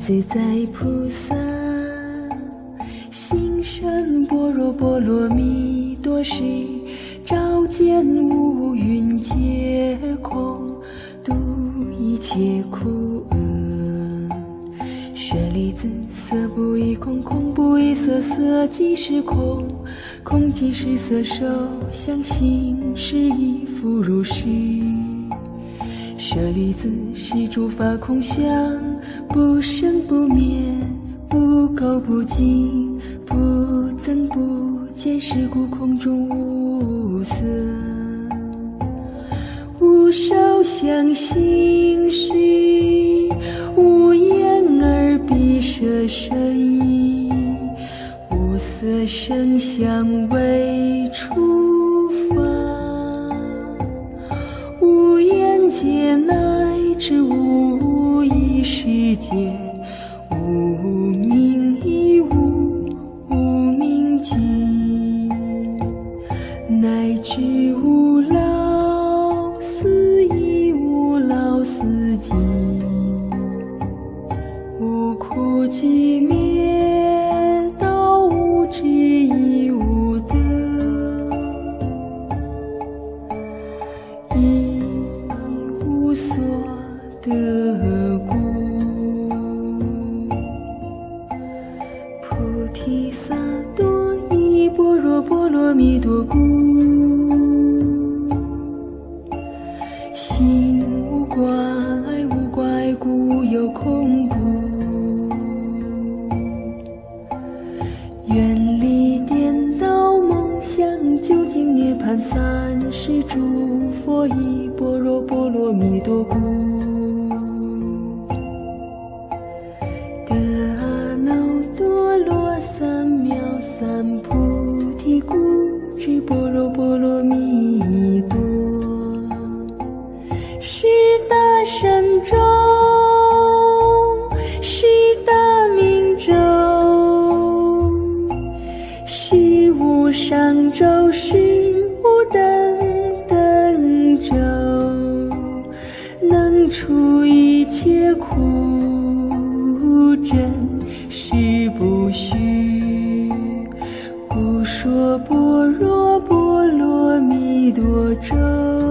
自在菩萨行深般若波罗蜜多时，照见五蕴皆空，度一切苦厄。舍利子，色不异空，空不异色，色即是空，空即是色，受想行识亦复如是。舍利子，是诸法空相，不生不灭，不垢不净，不增不减，是故空中无色。无受想行识，无眼耳鼻舌身意，无色声香味触法，无眼界乃至无意识界，无明亦无明尽，乃至无老死亦无老死尽，无苦集灭道，无智亦无得，亦无所得故。菩提萨埵依般若波罗蜜多故，心无挂碍，无挂碍故无有恐怖。远离颠倒梦想，究竟涅槃三世诸佛依般若波罗蜜多故。得阿耨多罗三藐三菩提故，知般若波罗蜜多。是大神咒，是大明咒，是无上咒，是无等等咒，能除一切苦，真实不虚。故说般若波罗蜜多咒。